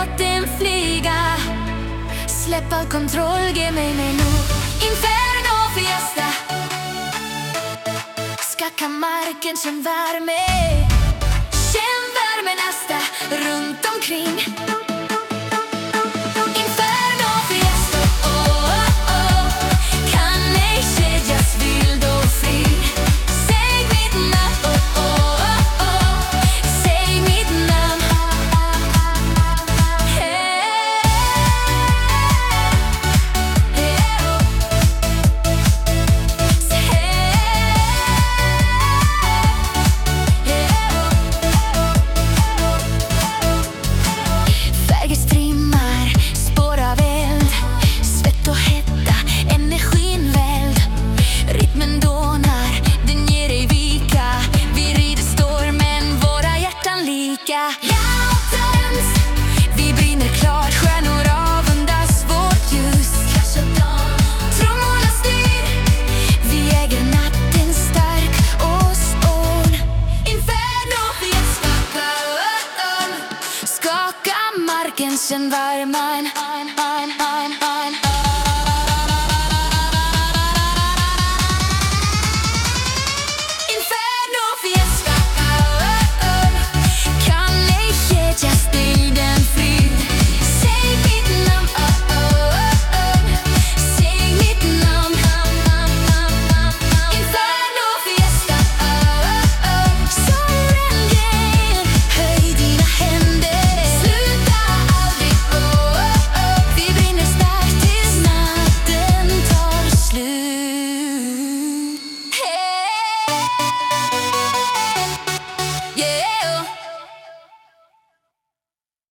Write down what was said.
låten flyga. Släpp all kontroll, ge mig nu. Inferno fiesta. Skaka marken, känn värme. Känn värme nästa runt omkring. Inferno fiesta, oh, oh, oh. Kan ej kedjas vild och fri. Säg mitt namn, oh, oh, oh, oh. Säg mitt namn. Vi brinner klart, stjärnor avundas vårt ljus. Trummorna styr, vi äger natten stark och spån. Inferno fiesta, skaka marken, känn värmen.